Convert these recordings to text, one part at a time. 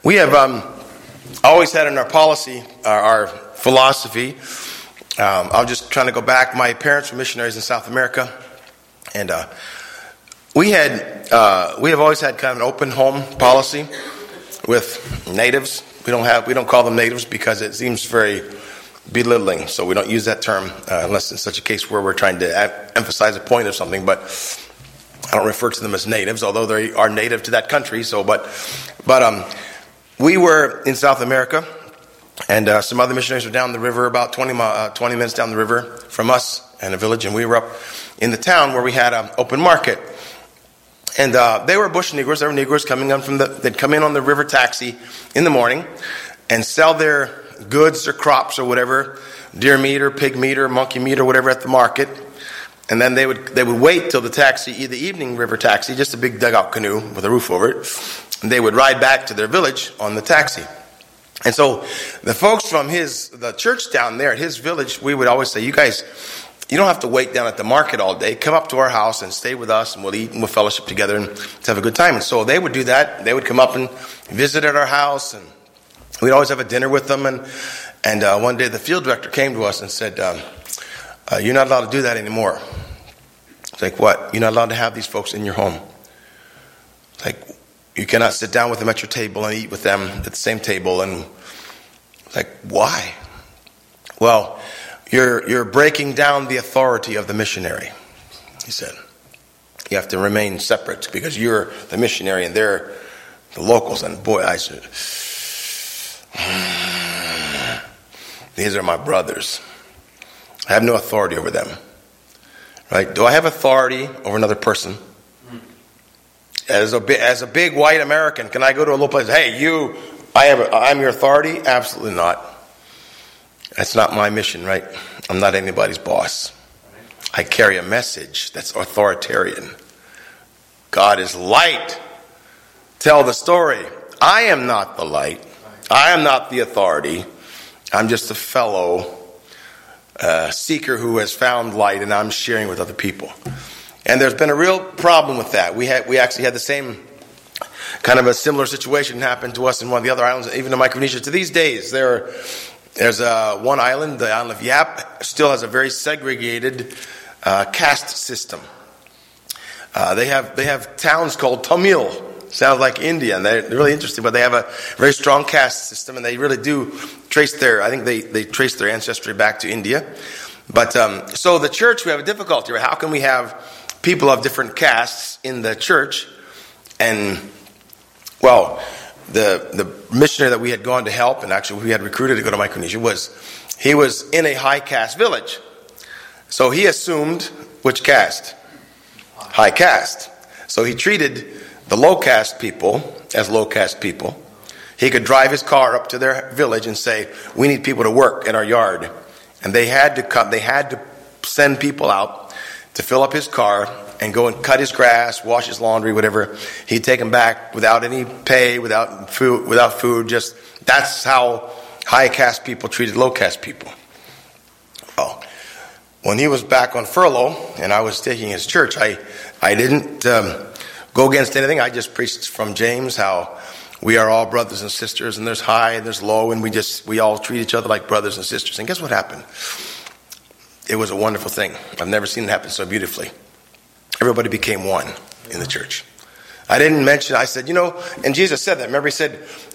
We have always had in our policy, our philosophy, I'm just trying to go back. My parents were missionaries in South America, and we have always had kind of an open home policy with natives. We don't call them natives because it seems very belittling, so we don't use that term unless it's such a case where we're trying to emphasize a point of something. But I don't refer to them as natives, although they are native to that country. But we were in South America, and some other missionaries were down the river, about 20 minutes down the river from us and a village, and we were up in the town where we had an open market. And they were bush Negroes. They were Negroes coming in they'd come in on the river taxi in the morning and sell their goods or crops or whatever, deer meat or pig meat or monkey meat or whatever at the market. And then they would wait till the evening river taxi, just a big dugout canoe with a roof over it. And they would ride back to their village on the taxi. And so the folks from the church down there at his village, we would always say, you guys, you don't have to wait down at the market all day. Come up to our house and stay with us, and we'll eat and we'll fellowship together and let's have a good time. And so they would do that. They would come up and visit at our house, and we'd always have a dinner with them. And one day the field director came to us and said, you're not allowed to do that anymore. It's like, what? You're not allowed to have these folks in your home. It's like, you cannot sit down with them at your table and eat with them at the same table. And it's like, why? Well, you're breaking down the authority of the missionary, he said. You have to remain separate because you're the missionary and they're the locals. And boy, I said, these are my brothers. I have no authority over them. Right? Do I have authority over another person? As a big white American, can I go to a little place? Hey, I'm your authority? Absolutely not. That's not my mission, right? I'm not anybody's boss. I carry a message that's authoritarian. God is light. Tell the story. I am not the light. I am not the authority. I'm just a fellow seeker who has found light, and I'm sharing with other people. And there's been a real problem with that. We actually had the same kind of a similar situation happen to us in one of the other islands, even in Micronesia. To these days, there's one island, the island of Yap, still has a very segregated caste system. They have towns called Tamil. Sounds like India, and they're really interesting, but they have a very strong caste system, and they really do trace they trace their ancestry back to India. But so the church, we have a difficulty. Right? How can we have people of different castes in the church? And well, the missionary that we had gone to help, and actually we had recruited to go to Micronesia, he was in a high caste village. So he assumed which caste? High caste. So he treated the low caste people as low caste people. He could drive his car up to their village and say, we need people to work in our yard. And they had to send people out to fill up his car and go and cut his grass, wash his laundry, whatever. He'd take them back without any pay, without food. Just that's how high caste people treated low caste people. Well, when he was back on furlough and I was taking his church, I didn't go against anything. I just preached from James how we are all brothers and sisters, and there's high and there's low, and we all treat each other like brothers and sisters. And guess what happened? It was a wonderful thing. I've never seen it happen so beautifully. Everybody became one in the church. I didn't mention, I said, and Jesus said that. Remember he said,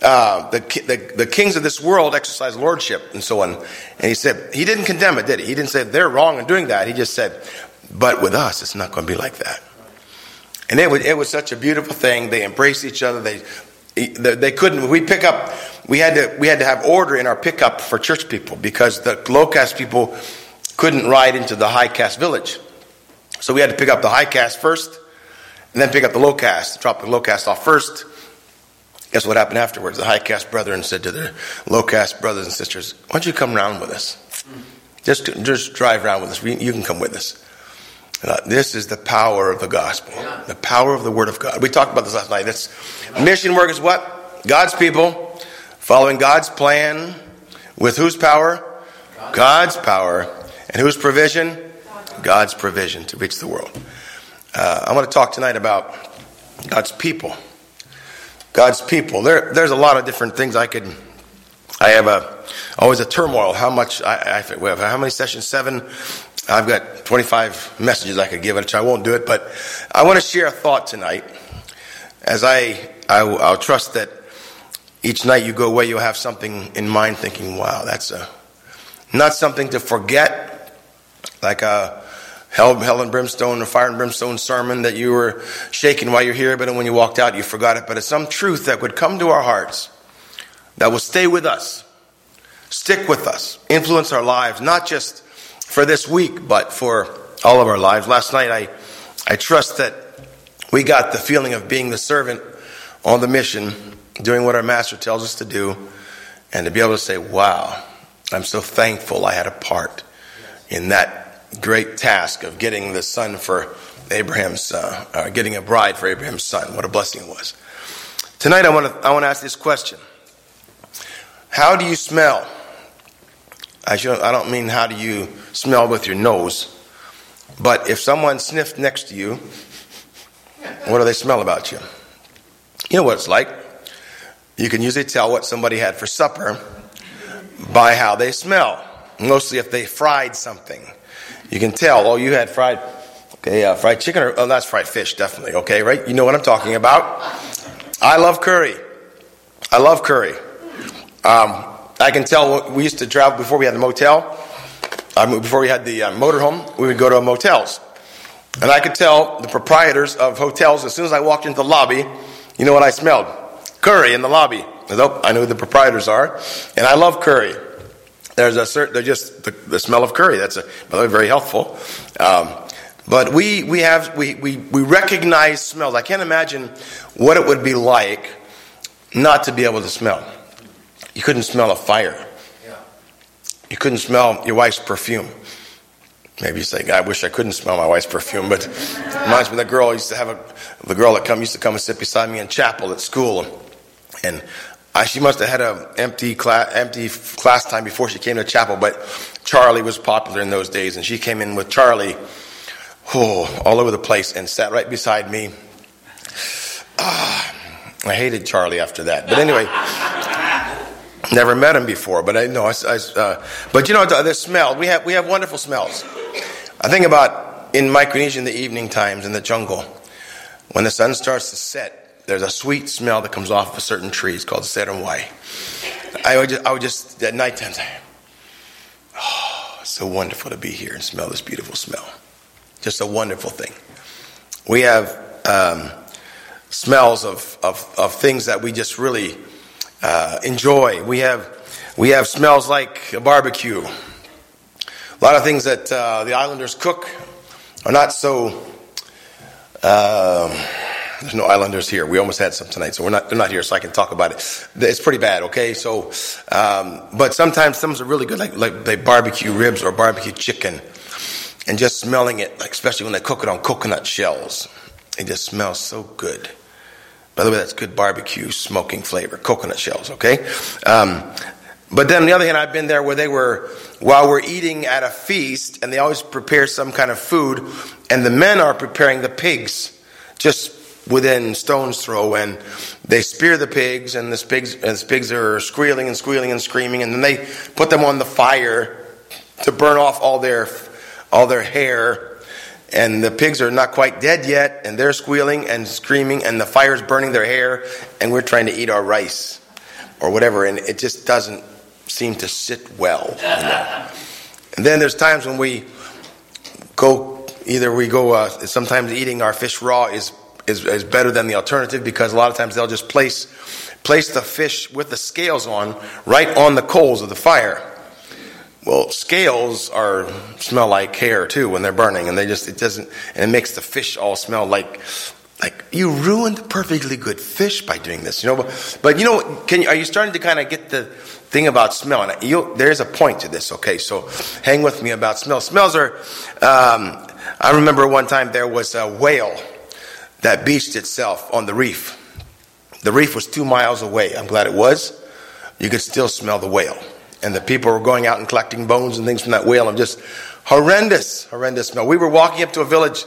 the kings of this world exercise lordship and so on. And he said, he didn't condemn it, did he? He didn't say they're wrong in doing that. He just said, but with us, it's not going to be like that. And it was such a beautiful thing. They embraced each other. They couldn't. We had to have order in our pickup for church people because the low caste people couldn't ride into the high caste village. So we had to pick up the high caste first, and then pick up the low caste. Drop the low caste off first. Guess what happened afterwards? The high caste brethren said to their low caste brothers and sisters, "Why don't you come around with us? Just drive around with us. You can come with us." This is the power of the gospel, the power of the Word of God. We talked about this last night. Mission work is what? God's people following God's plan with whose power? God's power. And whose provision? God's provision to reach the world. I want to talk tonight about God's people. God's people. There's a lot of different things I have always a turmoil. How many sessions? 7. I've got 25 messages I could give, which I won't do it, but I want to share a thought tonight. As I'll trust that each night you go away, you'll have something in mind thinking, wow, that's not something to forget, like a hell and brimstone, a fire and brimstone sermon that you were shaking while you're here, but when you walked out, you forgot it. But it's some truth that would come to our hearts that will stay with us, stick with us, influence our lives, not just for this week, but for all of our lives. Last night, I trust that we got the feeling of being the servant on the mission, doing what our master tells us to do, and to be able to say, wow, I'm so thankful I had a part in that great task of getting the son for Abraham's, getting a bride for Abraham's son. What a blessing it was. Tonight, I want to ask this question. How do you smell? I don't mean how do you smell with your nose, but if someone sniffed next to you, what do they smell about you? You know what it's like. You can usually tell what somebody had for supper by how they smell. Mostly if they fried something. You can tell, oh, you had fried chicken, or that's fried fish, definitely, okay, right? You know what I'm talking about. I love curry. I can tell. We used to travel before we had the motel. Before we had the motorhome, we would go to motels. And I could tell the proprietors of hotels, as soon as I walked into the lobby, you know what I smelled? Curry in the lobby. I know who the proprietors are. And I love curry. They're just the smell of curry. That's by the way, very helpful. But we recognize smells. I can't imagine what it would be like not to be able to smell. You couldn't smell a fire. You couldn't smell your wife's perfume. Maybe you say, I wish I couldn't smell my wife's perfume, but it reminds me of the girl used to come and sit beside me in chapel at school, and she must have had an empty class time before she came to chapel, but Charlie was popular in those days, and she came in with Charlie all over the place and sat right beside me. I hated Charlie after that, but anyway. Never met him before, but I know. But you know the smell. We have wonderful smells. I think about in Micronesia in the evening times in the jungle, when the sun starts to set, there's a sweet smell that comes off of certain trees called serumwai. I would just at nighttime say, "Oh, it's so wonderful to be here and smell this beautiful smell." Just a wonderful thing. We have smells of things that we just really enjoy. We have smells like a barbecue. A lot of things that the islanders cook are not so. There's no islanders here. We almost had some tonight, so they're not here, so I can talk about it. It's pretty bad, okay? So, but sometimes some are really good, like they barbecue ribs or barbecue chicken, and just smelling it, like especially when they cook it on coconut shells, it just smells so good. By the way, that's good barbecue smoking flavor, coconut shells, okay? But then on the other hand, I've been there where while we're eating at a feast, and they always prepare some kind of food, and the men are preparing the pigs just within stone's throw, and they spear the pigs, and the pigs are squealing and squealing and screaming, and then they put them on the fire to burn off all their hair. And the pigs are not quite dead yet, and they're squealing and screaming, and the fire's burning their hair, and we're trying to eat our rice or whatever, and it just doesn't seem to sit well. You know? And then there's times when we go, sometimes eating our fish raw is better than the alternative, because a lot of times they'll just place the fish with the scales on, right on the coals of the fire. Well, scales smell like hair too when they're burning, and it makes the fish all smell like you ruined perfectly good fish by doing this, you know. But you know, are you starting to kind of get the thing about smell? And there's a point to this, okay? So hang with me about smell. Smells are. I remember one time there was a whale that beached itself on the reef. The reef was 2 miles away. I'm glad it was. You could still smell the whale. And the people were going out and collecting bones and things from that whale, and just horrendous smell. We were walking up to a village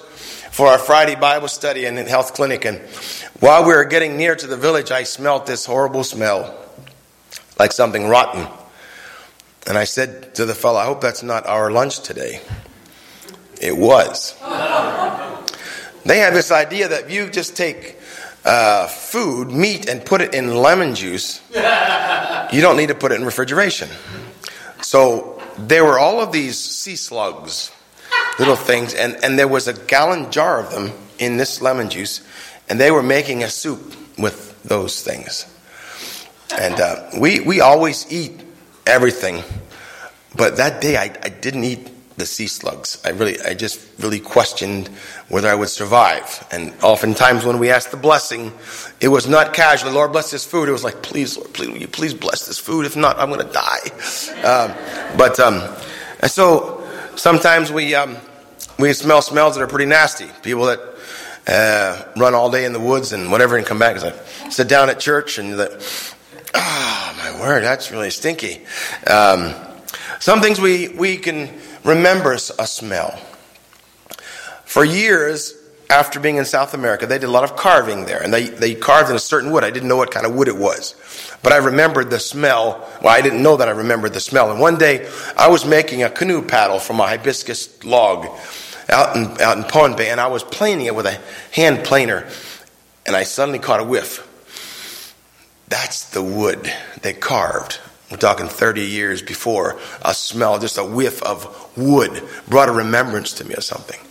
for our Friday Bible study and health clinic. And while we were getting near to the village, I smelled this horrible smell, like something rotten. And I said to the fellow, I hope that's not our lunch today. It was. They have this idea that if you just take food, meat, and put it in lemon juice, you don't need to put it in refrigeration. So there were all of these sea slugs, little things, and there was a gallon jar of them in this lemon juice, and they were making a soup with those things. And we always eat everything, but that day I didn't eat the sea slugs. I just really questioned whether I would survive. And oftentimes when we asked the blessing, it was not casually, Lord bless this food. It was like, please, Lord, please, will you please bless this food? If not, I'm going to die. And so sometimes we smell smells that are pretty nasty. People that run all day in the woods and whatever and come back and sit down at church and my word, that's really stinky. Some things we can remember a smell. For years after being in South America, they did a lot of carving there, and they carved in a certain wood. I didn't know what kind of wood it was, but I remembered the smell. Well, I didn't know that I remembered the smell. And one day I was making a canoe paddle from a hibiscus log out in Pohnpei, and I was planing it with a hand planer, and I suddenly caught a whiff. That's the wood they carved. We're talking 30 years before. A smell, just a whiff of wood, brought a remembrance to me of something.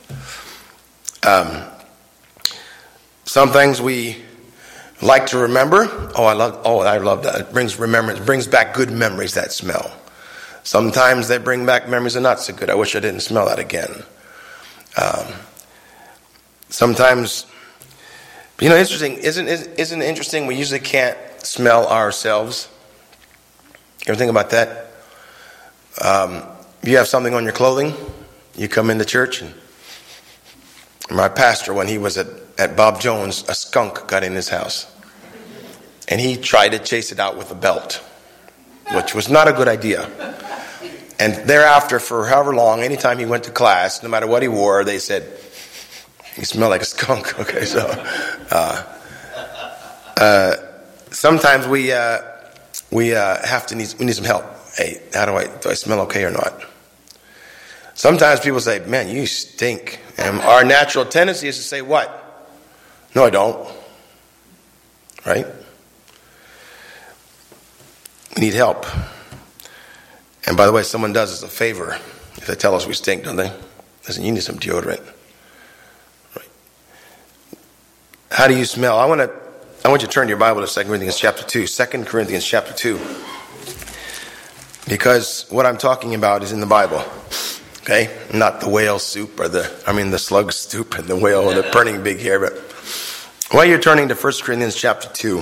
Some things we like to remember. I love that. It brings remembrance, brings back good memories, that smell. Sometimes they bring back memories that are not so good. I wish I didn't smell that again. Sometimes, interesting. Isn't it interesting? We usually can't smell ourselves. You ever think about that? You have something on your clothing. You come into church, and my pastor, when he was at Bob Jones, a skunk got in his house. And he tried to chase it out with a belt, which was not a good idea. And thereafter, for however long, anytime he went to class, no matter what he wore, they said, he smelled like a skunk. Okay, so sometimes we need some help. Hey, do I smell okay or not? Sometimes people say, man, you stink. And our natural tendency is to say, what? No, I don't. Right? We need help. And by the way, someone does us a favor if they tell us we stink, don't they? Listen, you need some deodorant. Right? How do you smell? I want you to turn to your Bible to 2 Corinthians chapter 2. 2 Corinthians chapter 2. Because what I'm talking about is in the Bible. Okay? Not the whale soup or the slug soup and the whale and the burning big hair. But while you're turning to 1 Corinthians chapter 2.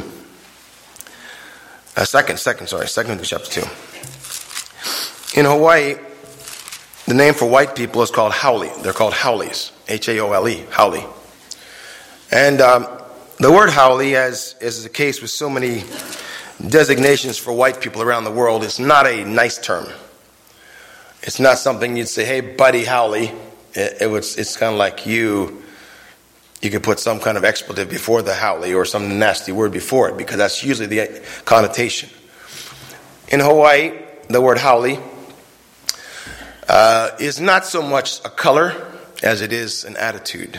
2 Corinthians chapter 2. In Hawaii, the name for white people is called haole. They're called haoles. Haole. Haole. And the word haole, as is the case with so many designations for white people around the world, is not a nice term. It's not something you'd say, hey, buddy, haole. It's kind of like you could put some kind of expletive before the haole or some nasty word before it, because that's usually the connotation. In Hawaii, the word haole is not so much a color as it is an attitude.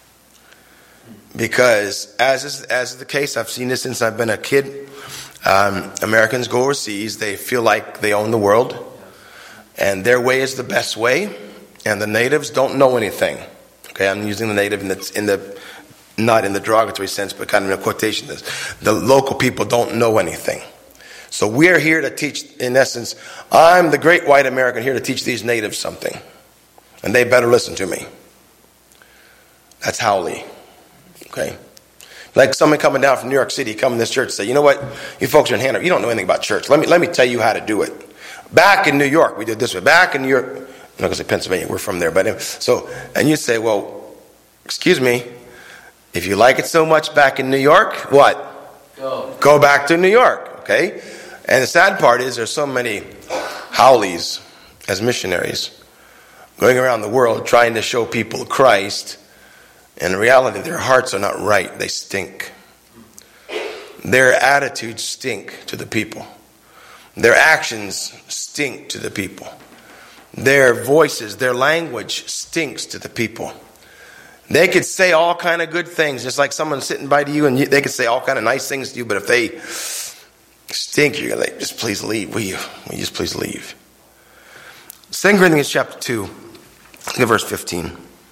Because as is the case, I've seen this since I've been a kid, Americans go overseas, they feel like they own the world, and their way is the best way, and the natives don't know anything. Okay, I'm using the native not in the derogatory sense, but kind of in a quotation. The local people don't know anything. So we're here to teach, in essence, I'm the great white American here to teach these natives something. And they better listen to me. That's haole. Okay? Like someone coming down from New York City, coming to this church, say, you know what, you folks are in Hanover, you don't know anything about church. Let me tell you how to do it. Back in New York, we did this way. Back in New York, I'm not going to say Pennsylvania, we're from there. But anyway, and you say, well, excuse me, if you like it so much back in New York, what? Go back to New York, okay? And the sad part is there's so many haoles as missionaries going around the world trying to show people Christ And in reality, their hearts are not right. They stink. Their attitudes stink to the people. Their actions stink to the people. Their voices, their language stinks to the people. They could say all kind of good things, just like someone sitting by to you, and they could say all kind of nice things to you, but if they stink, you're like, just please leave. Will you just please leave? 2 Corinthians chapter 2, look at verse 15.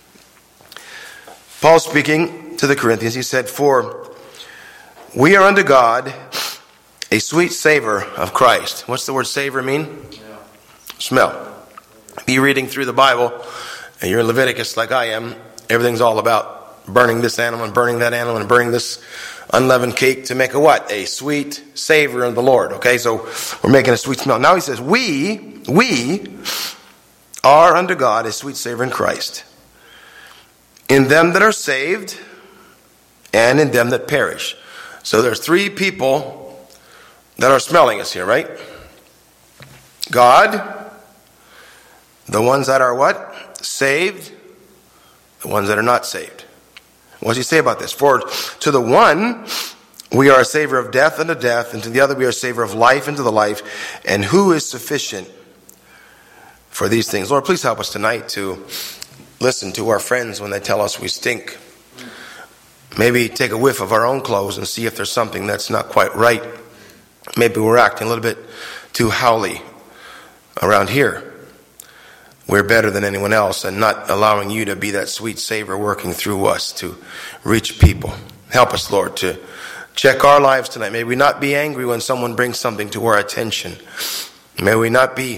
Paul speaking to the Corinthians, he said, "For we are unto God a sweet savor of Christ." What's the word savor mean? Yeah. Smell. Be reading through the Bible, and you're in Leviticus like I am. Everything's all about burning this animal and burning that animal and burning this unleavened cake to make a what? A sweet savor of the Lord. Okay, so we're making a sweet smell. Now he says, we are unto God a sweet savor in Christ, in them that are saved and in them that perish. So there's three people that are smelling us here, right? God, the ones that are what? Saved, the ones that are not saved. What does he say about this? "For to the one we are a savor of death unto death, and to the other we are a savor of life unto the life. And who is sufficient for these things?" Lord, please help us tonight to listen to our friends when they tell us we stink. Maybe take a whiff of our own clothes and see if there's something that's not quite right. Maybe we're acting a little bit too howly around here. We're better than anyone else, and not allowing you to be that sweet savor working through us to reach people. Help us, Lord, to check our lives tonight. May we not be angry when someone brings something to our attention. May we not be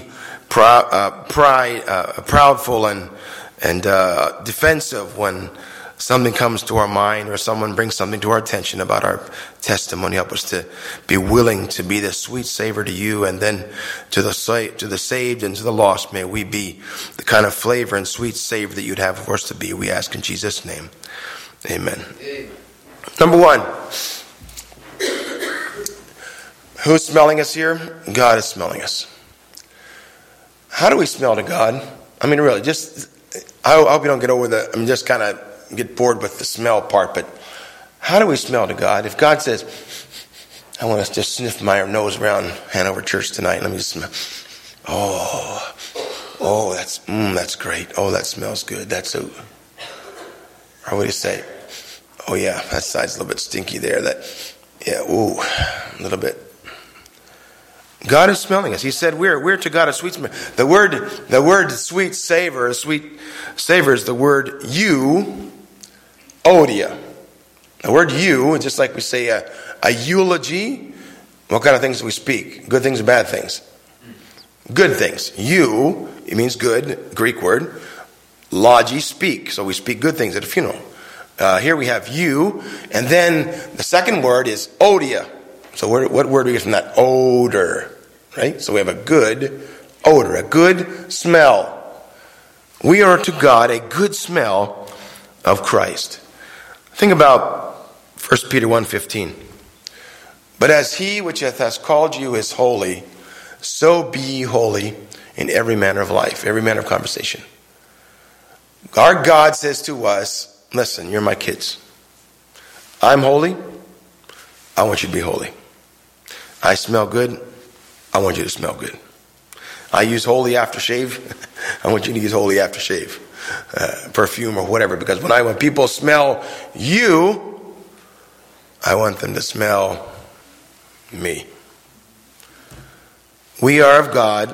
proudful and defensive when something comes to our mind or someone brings something to our attention about our testimony. Help us to be willing to be the sweet savor to you, and then to the saved and to the lost. May we be the kind of flavor and sweet savor that you'd have for us to be. We ask in Jesus' name. Amen. Number one, who's smelling us here? God is smelling us. How do we smell to God? I mean, really, I hope you don't get over just kind of get bored with the smell part, but how do we smell to God? If God says, "I want to just sniff my nose around Hanover Church tonight, let me just smell. Oh, that's great. Oh, that smells good. Or what do you say? Oh yeah, that side's a little bit stinky there. A little bit." God is smelling us. He said we're to God a sweet smell. The word sweet savor, sweet savor is the word euodia. The word just like we say a eulogy. What kind of things do we speak? Good things or bad things? Good things. It means good, Greek word. Logi, speak. So we speak good things at a funeral. Here we have you, and then the second word is odia. So what word do we get from that? Odor, right? So we have a good odor, a good smell. We are to God a good smell of Christ. Think about 1 Peter 1:15. "But as he which hath called you is holy, so be ye holy in every manner of life," every manner of conversation. Our God says to us, "Listen, you're my kids. I'm holy. I want you to be holy. I smell good. I want you to smell good. I use holy aftershave. I want you to use holy aftershave, perfume or whatever. Because when people smell you, I want them to smell me." We are of God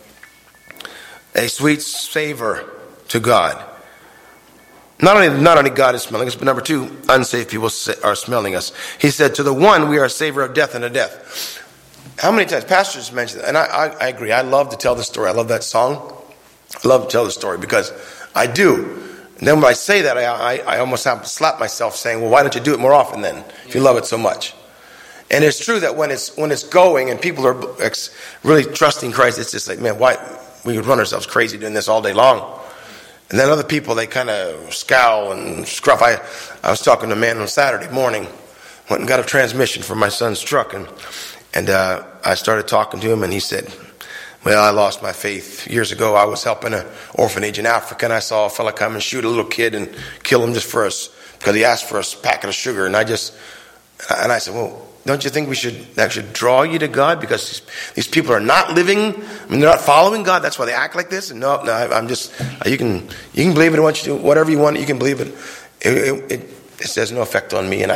a sweet savor to God. Not only God is smelling us, but number two, unsaved people are smelling us. He said, "To the one we are a savor of death unto death." How many times pastors mention that? And I agree. I love to tell the story. I love that song. I love to tell the story because I do. And then when I say that, I almost have to slap myself saying, "Well, why don't you do it more often then, if you love it so much?" And it's true that when it's going and people are really trusting Christ, it's just like, man, why we would run ourselves crazy doing this all day long. And then other people, they kind of scowl and scruff. I was talking to a man on Saturday morning, went and got a transmission for my son's truck, and I started talking to him, and he said, "Well, I lost my faith years ago. I was helping an orphanage in Africa, and I saw a fella come and shoot a little kid and kill him just for a because he asked for a packet of sugar. And I said, well, don't you think that should draw you to God? Because these people are not living, they're not following God. That's why they act like this. And no, I'm just, you can believe it, whatever you want, you can believe it. It has no effect on me. And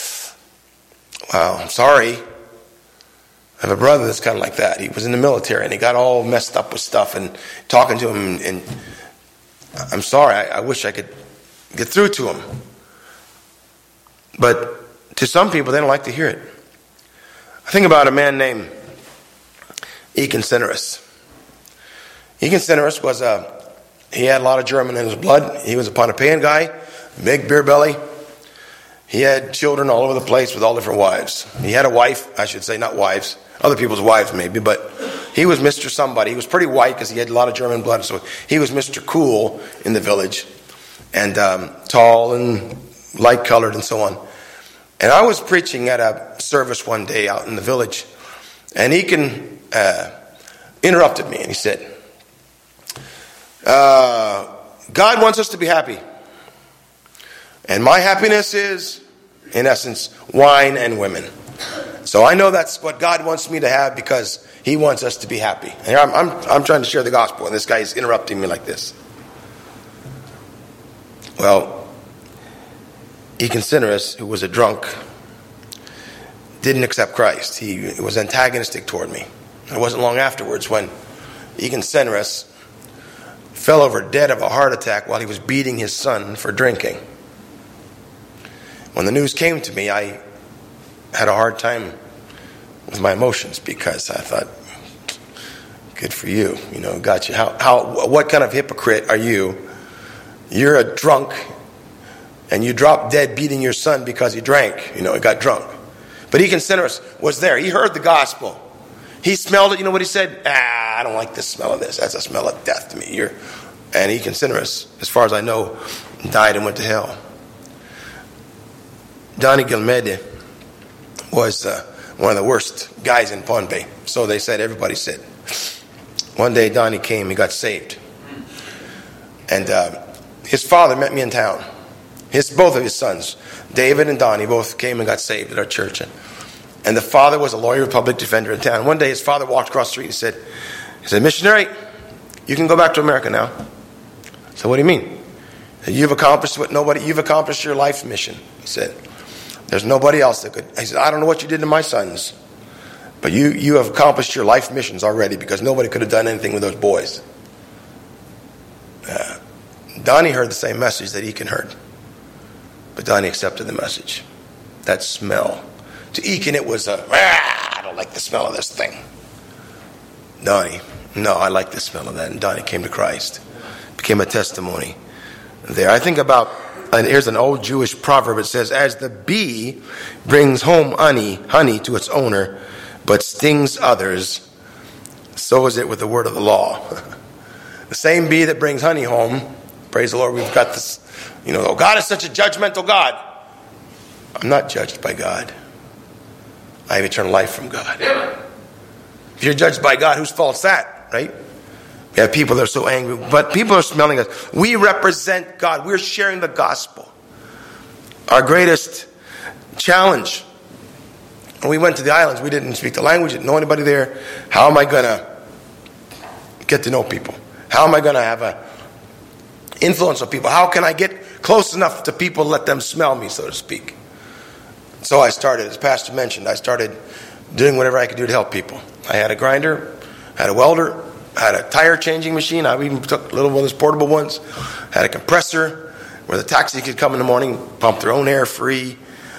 I'm sorry. I have a brother that's kind of like that. He was in the military and he got all messed up with stuff, and talking to him, and I'm sorry. I wish I could get through to him. But to some people, they don't like to hear it. I think about a man named Ekin Cineris. Ekin Cineris he had a lot of German in his blood. He was a Pohnpeian guy, big beer belly. He had children all over the place with all different wives. He had a wife, I should say, not wives, other people's wives maybe, but he was Mr. Somebody. He was pretty white because he had a lot of German blood, so he was Mr. Cool in the village, and tall and light-colored and so on. And I was preaching at a service one day out in the village, and Ekin interrupted me, and he said, God wants us to be happy. And my happiness is, in essence, wine and women. So I know that's what God wants me to have because he wants us to be happy. And I'm trying to share the gospel, and this guy is interrupting me like this. Well, Ekin Cineris, who was a drunk, didn't accept Christ. He was antagonistic toward me. It wasn't long afterwards when Ekin Cineris fell over dead of a heart attack while he was beating his son for drinking. When the news came to me, I had a hard time with my emotions because I thought, good for you, got you. What kind of hypocrite are you? You're a drunk, and you dropped dead beating your son because he drank, he got drunk. But Ekin Cineris was there. He heard the gospel. He smelled it. You know what he said? I don't like the smell of this. That's a smell of death to me. And Ekin Cineris, as far as I know, died and went to hell. Donnie Gilmede was one of the worst guys in Pohnpei. So they said, everybody said. One day Donnie came, he got saved. And his father met me in town. Both of his sons, David and Donnie, both came and got saved at our church. And the father was a lawyer, public defender in town. One day his father walked across the street and said, missionary, you can go back to America now. I said, what do you mean? You've accomplished your life mission. He said, there's nobody else that could. He said, I don't know what you did to my sons, but you have accomplished your life missions already because nobody could have done anything with those boys. Donnie heard the same message that Ekin heard, but Donnie accepted the message. That smell. To Ekin, it was I don't like the smell of this thing. Donnie, no, I like the smell of that. And Donnie came to Christ. Became a testimony there. I think about, and here's an old Jewish proverb. It says, as the bee brings home honey to its owner, but stings others, so is it with the word of the law. The same bee that brings honey home, praise the Lord, we've got this, oh, God is such a judgmental God. I'm not judged by God. I have eternal life from God. If you're judged by God, whose fault's that, right? We have people that are so angry, but people are smelling us. We represent God. We're sharing the gospel. Our greatest challenge. When we went to the islands, we didn't speak the language, didn't know anybody there. How am I going to get to know people? How am I going to have an influence on people? How can I get close enough to people to let them smell me, so to speak? So I started, as Pastor mentioned, I started doing whatever I could do to help people. I had a grinder, had a welder, had a tire changing machine. I even took little one of those portable ones. Had a compressor where the taxi could come in the morning, pump their own air free.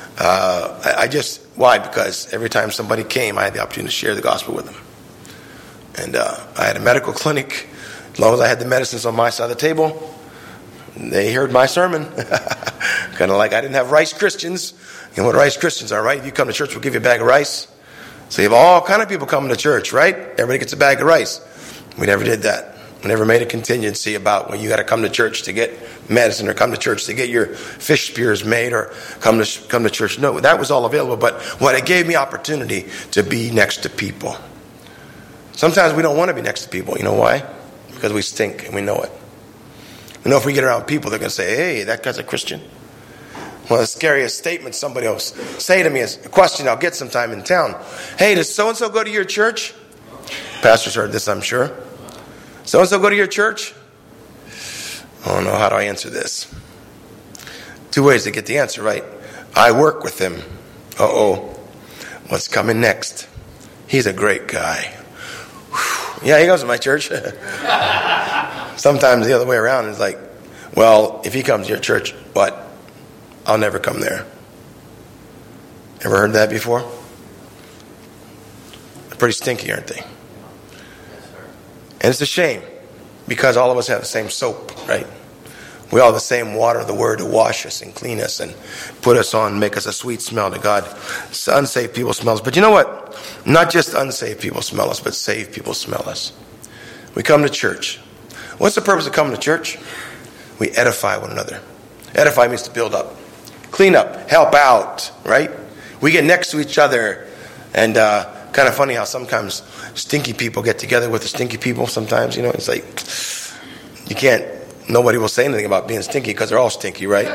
Why? Because every time somebody came, I had the opportunity to share the gospel with them. And I had a medical clinic. As long as I had the medicines on my side of the table, they heard my sermon. Kind of like I didn't have rice Christians. You know what rice Christians are, right? If you come to church, we'll give you a bag of rice. So you have all kind of people coming to church, right? Everybody gets a bag of rice. We never did that. We never made a contingency about when you got to come to church to get medicine or come to church to get your fish spears made or come to church. No, that was all available. But what it gave me opportunity to be next to people. Sometimes we don't want to be next to people. You know why? Because we stink and we know it. We know if we get around people, they're going to say, hey, that guy's a Christian. One of the scariest statements somebody will say to me is a question I'll get sometime in town. Hey, does so-and-so go to your church? Pastor's heard this, I'm sure. So-and-so go to your church? Oh no, how do I answer this? Two ways to get the answer right. I work with him. What's coming next? He's a great guy. Whew. Yeah, he goes to my church. Sometimes the other way around is like, well, if he comes to your church, what? I'll never come there. Ever heard that before? They're pretty stinky, aren't they? And it's a shame, because all of us have the same soap, right? We all have the same water of the Word to wash us and clean us and put us on, make us a sweet smell to God. Unsaved people smell us. But you know what? Not just unsaved people smell us, but saved people smell us. We come to church. What's the purpose of coming to church? We edify one another. Edify means to build up, clean up, help out, right? We get next to each other. And kind of funny how sometimes stinky people get together with the stinky people sometimes. You know, it's like you can't. Nobody will say anything about being stinky because they're all stinky, right?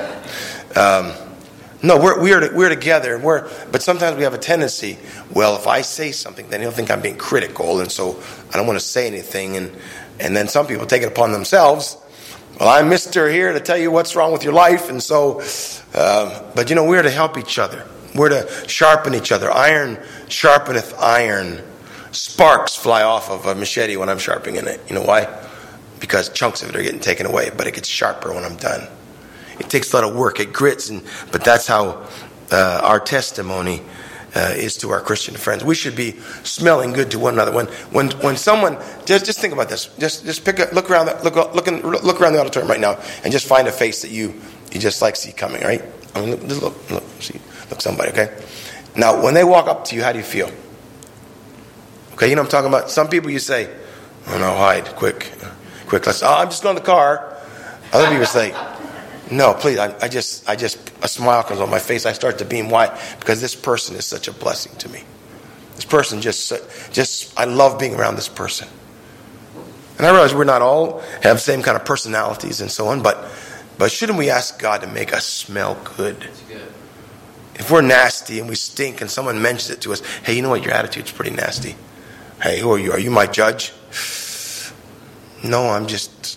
No, we're together. But sometimes we have a tendency, well, if I say something, then he'll think I'm being critical, and so I don't want to say anything. And then some people take it upon themselves. Well, I'm Mr. here to tell you what's wrong with your life, and so, but you know, we're to help each other. We're to sharpen each other. Iron sharpeneth iron. Sparks fly off of a machete when I'm sharpening it. You know why? Because chunks of it are getting taken away, but it gets sharper when I'm done. It takes a lot of work. It grits, but that's how our testimony is to our Christian friends. We should be smelling good to one another. When someone just think about this. Just look around the auditorium right now, and just find a face that you just like see coming. Right? I mean, look somebody. Okay. Now, when they walk up to you, how do you feel? Okay, you know what I'm talking about. Some people you say, "Oh no, hide, quick." I'm just going to the car. Other people say, no, please. A smile comes on my face. I start to beam. Why? Because this person is such a blessing to me. This person I love being around this person. And I realize we're not all have the same kind of personalities and so on, but shouldn't we ask God to make us smell good? That's good. If we're nasty and we stink and someone mentions it to us, hey, you know what? Your attitude's pretty nasty. Hey, who are you? Are you my judge? No, I'm just.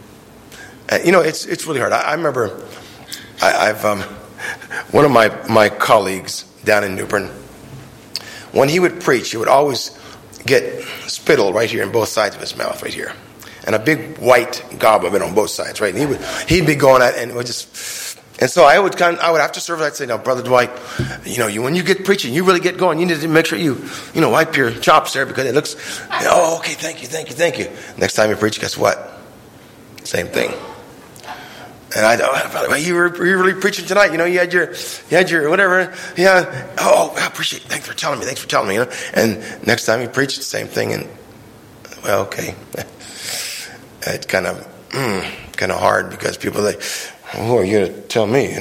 It's really hard. I remember, I've one of my colleagues down in New Bern. When he would preach, he would always get spittle right here in both sides of his mouth, right here, and a big white gob of it on both sides, right. And he'd be going at, and it would just. And so I would after service, I'd say, "Now, Brother Dwight, when you get preaching, you really get going. You need to make sure you wipe your chops there because it looks. Oh, okay, thank you. Next time you preach, guess what? Same thing. And I you were really preaching tonight. You had your whatever. Yeah. Oh, I appreciate it. Thanks for telling me. And next time you preach, the same thing. And well, okay, it's kind of hard because people are like. Who are you to tell me,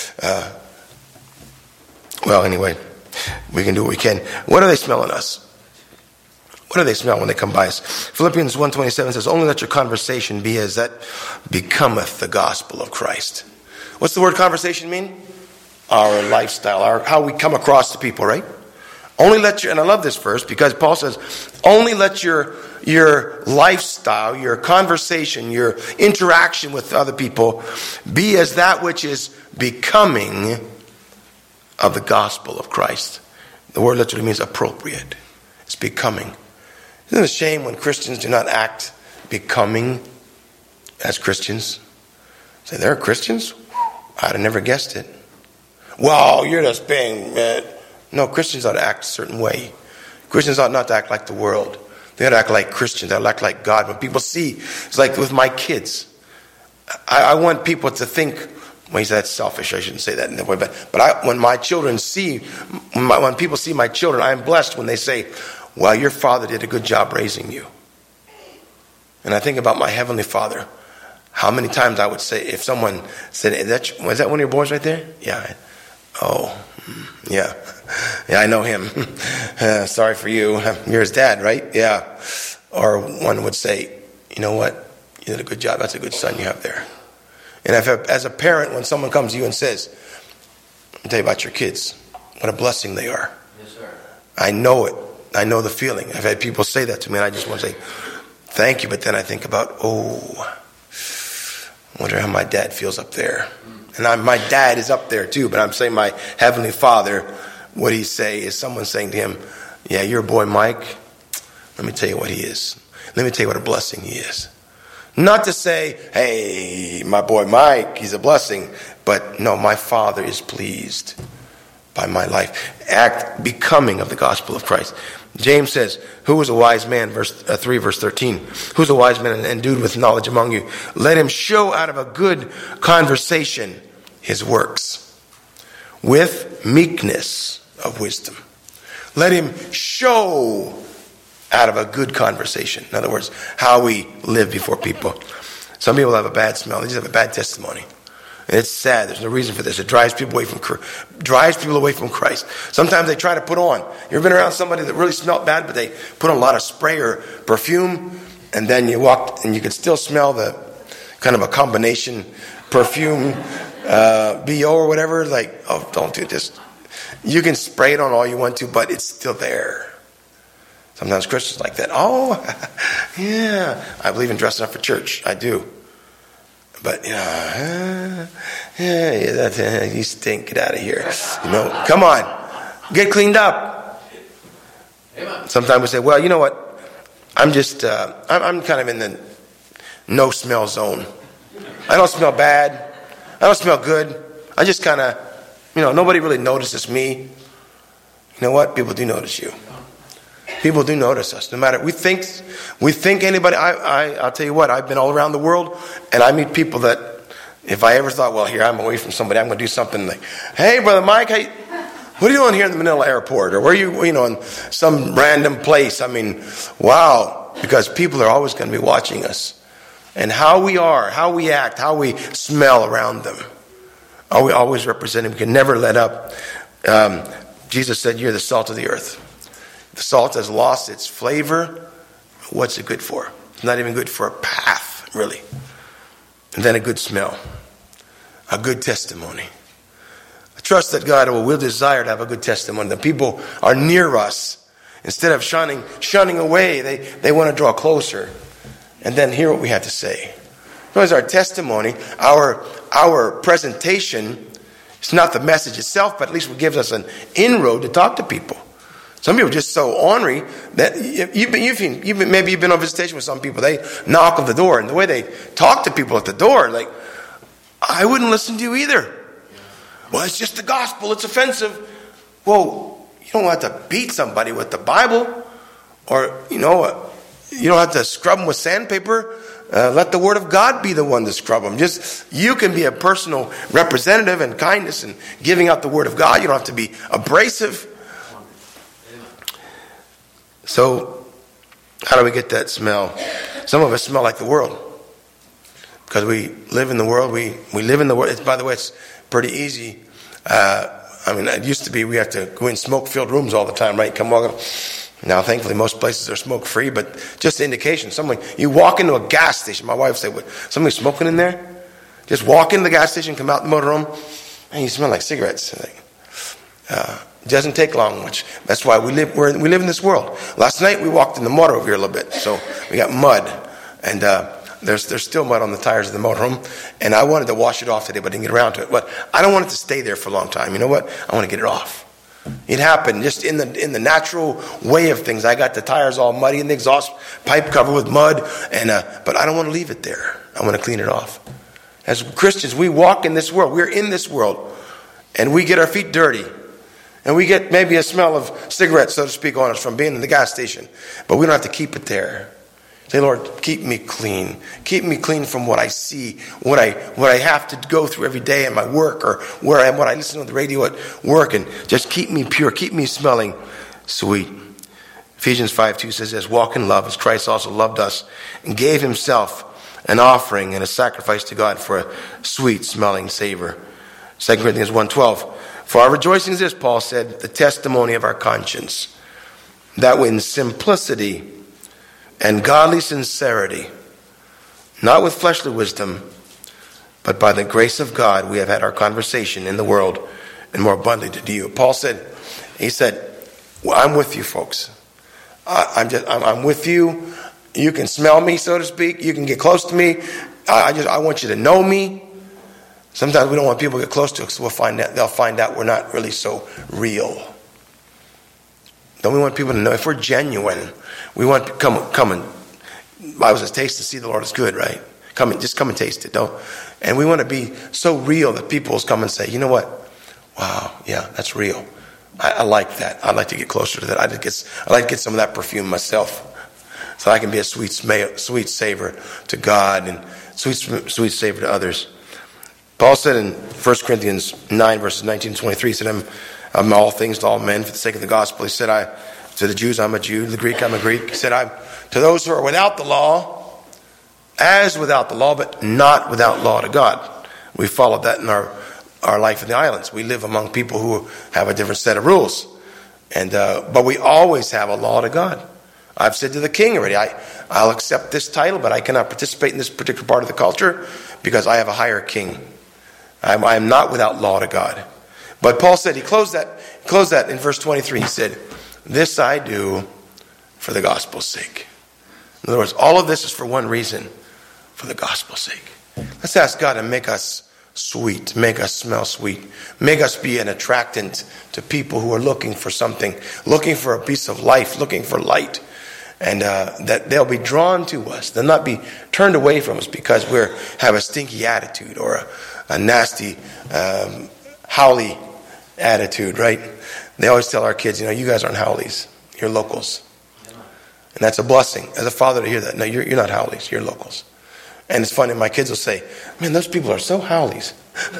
Well, anyway, we can do what we can. What do they smell in us? What do they smell when they come by us? Philippians 1:27 says, only let your conversation be as that becometh the gospel of Christ. What's the word conversation mean? Our lifestyle, how we come across to people, right? Only let and I love this verse because Paul says, only let your lifestyle, your conversation, your interaction with other people be as that which is becoming of the gospel of Christ. The word literally means appropriate. It's becoming. Isn't it a shame when Christians do not act becoming as Christians? Say, they're Christians? I'd have never guessed it. Well, you're just being... No, Christians ought to act a certain way. Christians ought not to act like the world. They ought to act like Christians. They ought to act like God. When people see, it's like with my kids. I want people to think, well, he said that's selfish. I shouldn't say that in that way. But when my children when people see my children, I am blessed when they say, well, your father did a good job raising you. And I think about my Heavenly Father. How many times I would say, if someone said, was that one of your boys right there? Yeah. Oh, yeah. Yeah, I know him. Sorry for you. You're his dad, right? Yeah. Or one would say, you know what? You did a good job. That's a good son you have there. And as a parent, when someone comes to you and says, Let me tell you about your kids. What a blessing they are. Yes, sir. I know it. I know the feeling. I've had people say that to me, and I just want to say, thank you. But then I think about, I wonder how my dad feels up there. And my dad is up there too, but I'm saying my Heavenly Father, what he say is someone saying to him, yeah, your boy Mike, let me tell you what he is. Let me tell you what a blessing he is. Not to say, hey, my boy Mike, he's a blessing. But no, my Father is pleased by my life. Act becoming of the gospel of Christ. James says, who is a wise man? Verse 3, verse 13. Who's a wise man and endued with knowledge among you? Let him show out of a good conversation his works with meekness of wisdom. Let him show out of a good conversation. In other words, how we live before people. Some people have a bad smell. They just have a bad testimony. And it's sad. There's no reason for this. It drives people away from Christ. Sometimes they try to put on. You ever been around somebody that really smelled bad, but they put on a lot of spray or perfume, and then you walked and you could still smell the kind of a combination perfume, BO or whatever. Like, oh, don't do this. You can spray it on all you want to, but it's still there. Sometimes Christians like that. Oh, yeah. I believe in dressing up for church. I do. But, you stink. Get out of here. Come on. Get cleaned up. Sometimes we say, well, you know what? I'm just, I'm kind of in the no smell zone. I don't smell bad. I don't smell good. I just kind of, nobody really notices me. You know what? People do notice you. People do notice us. No matter, we think anybody, I'll tell you what, I've been all around the world, and I meet people that, if I ever thought, well, here, I'm away from somebody, I'm going to do something like, hey, Brother Mike, hey, what are you doing here in the Manila airport? Or where are you, in some random place? I mean, wow. Because people are always going to be watching us. And how we are, how we act, how we smell around them. Are we always representing? We can never let up. Jesus said, you're the salt of the earth. The salt has lost its flavor. What's it good for? It's not even good for a path, really. And then a good smell. A good testimony. I trust that God will desire to have a good testimony. The people are near us. Instead of shunning away, they want to draw closer. And then hear what we have to say. Because our testimony, our presentation, it's not the message itself, but at least it gives us an inroad to talk to people. Some people are just so ornery that maybe you've been on visitation with some people. They knock on the door, and the way they talk to people at the door, like, I wouldn't listen to you either. Well, it's just the gospel. It's offensive. Well, you don't have to beat somebody with the Bible, or you don't have to scrub them with sandpaper. Let the Word of God be the one to scrub them. Just you can be a personal representative and kindness and giving out the Word of God. You don't have to be abrasive. So, how do we get that smell? Some of us smell like the world. Because we live in the world. We live in the world. By the way, it's pretty easy. It used to be we have to go in smoke-filled rooms all the time, right? Come walking. Now, thankfully, most places are smoke-free. But just indication. You walk into a gas station. My wife said, what, somebody smoking in there? Just walk into the gas station, come out the motorhome, and you smell like cigarettes. It doesn't take long much. That's why we live in this world. Last night we walked in the mud over here a little bit, so we got mud, and there's still mud on the tires of the motorhome. And I wanted to wash it off today, but I didn't get around to it. But I don't want it to stay there for a long time. You know what? I want to get it off. It happened just in the natural way of things. I got the tires all muddy and the exhaust pipe covered with mud, but I don't want to leave it there. I want to clean it off. As Christians, we walk in this world. We're in this world, and we get our feet dirty. And we get maybe a smell of cigarettes, so to speak, on us from being in the gas station. But we don't have to keep it there. Say, Lord, keep me clean. Keep me clean from what I see, what I have to go through every day at my work, or where I am, what I listen to the radio at work. And just keep me pure. Keep me smelling sweet. Ephesians 5:2 says this, walk in love as Christ also loved us and gave himself an offering and a sacrifice to God for a sweet smelling savor. 2 Corinthians 1:12. For our rejoicing is this, Paul said, the testimony of our conscience, that in simplicity and godly sincerity, not with fleshly wisdom, but by the grace of God, we have had our conversation in the world, and more abundantly to you. Paul said, he said, well, I'm with you folks. I'm with you. You can smell me, so to speak. You can get close to me. I want you to know me. Sometimes we don't want people to get close to us, so they'll find out we're not really so real. Don't we want people to know if we're genuine? We want to come and the Bible says, taste and see the Lord is good, right? Come and taste it. And we want to be so real that people will come and say, you know what? Wow, yeah, that's real. I like that. I'd like to get closer to that. I'd like to get some of that perfume myself, so I can be a sweet savor to God and sweet savor to others. Paul said in 1 Corinthians 9, verses 19 and 23, he said, I'm all things to all men for the sake of the gospel. He said, to the Jews, I'm a Jew. To the Greek, I'm a Greek. He said, to those who are without the law, as without the law, but not without law to God. We followed that in our life in the islands. We live among people who have a different set of rules. But we always have a law to God. I've said to the king already, I'll accept this title, but I cannot participate in this particular part of the culture because I have a higher king. I am not without law to God. But Paul said, he closed that in verse 23. He said, this I do for the gospel's sake. In other words, all of this is for one reason, for the gospel's sake. Let's ask God to make us sweet, make us smell sweet, make us be an attractant to people who are looking for something, looking for a piece of life, looking for light, and that they'll be drawn to us. They'll not be turned away from us because we have a stinky attitude or a nasty, howly attitude, right? They always tell our kids, you guys aren't howlies, you're locals. And that's a blessing as a father to hear that. No, you're not howlies, you're locals. And it's funny, my kids will say, man, those people are so howlies.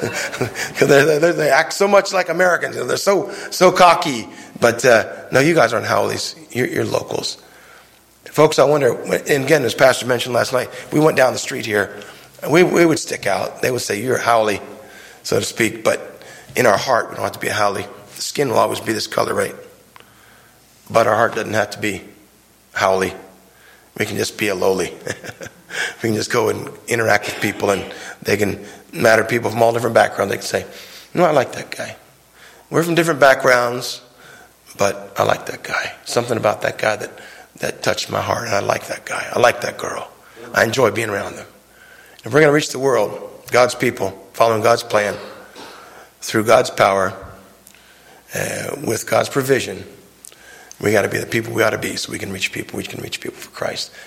They act so much like Americans. They're so cocky. But no, you guys aren't howlies. You're locals. Folks, I wonder, and again, as Pastor mentioned last night, we went down the street here. We would stick out. They would say, you're a howly, so to speak. But in our heart, we don't have to be a howly. The skin will always be this color, right? But our heart doesn't have to be howly. We can just be a lowly. We can just go and interact with people, and they can matter people from all different backgrounds. They can say, I like that guy. We're from different backgrounds, but I like that guy. Something about that guy that touched my heart, and I like that guy. I like that girl. I enjoy being around them. If we're going to reach the world, God's people, following God's plan, through God's power, with God's provision, we got to be the people we ought to be so we can reach people. We can reach people for Christ.